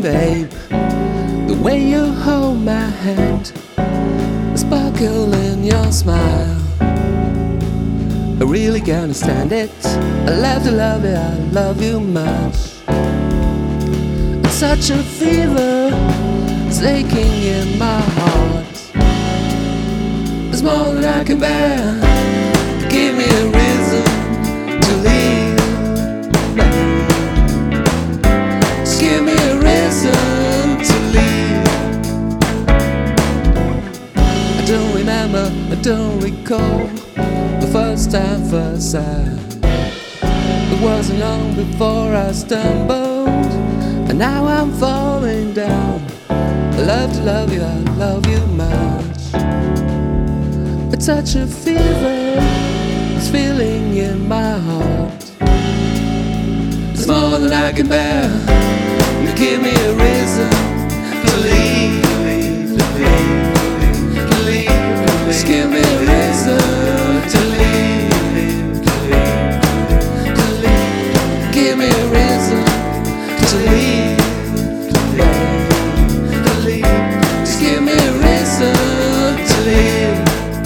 babe. The way you hold my hand, the sparkle in your smile, I really can't stand it. I love you, I love you much. It's such a fever, it's aching in my heart. It's more than I can bear. Give me a reason to leave. Just give me a reason to leave. I don't remember, I don't recall the first time, first sight. It wasn't long before I stumbled, and now I'm falling down. I love you, I love you much. It's such a fever, it's feeling in my heart. It's more than I can bear. You give me a reason to leave. Just give me a reason to leave. Give me a reason to leave. Just give me a reason to leave.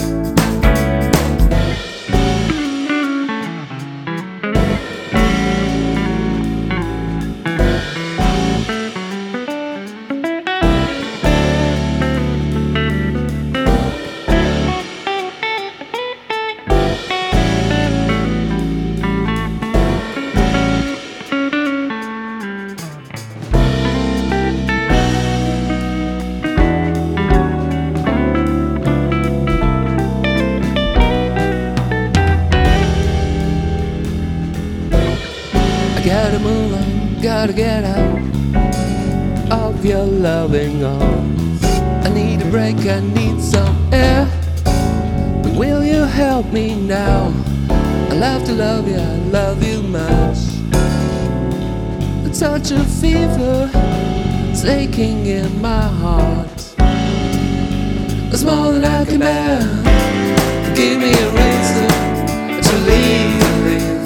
I gotta move on, gotta get out of your loving arms. I need a break, I need some air. Will you help me now? I love to love you, I love you much. It's such a fever, it's aching in my heart. It's more than I can bear. Give me a reason to leave.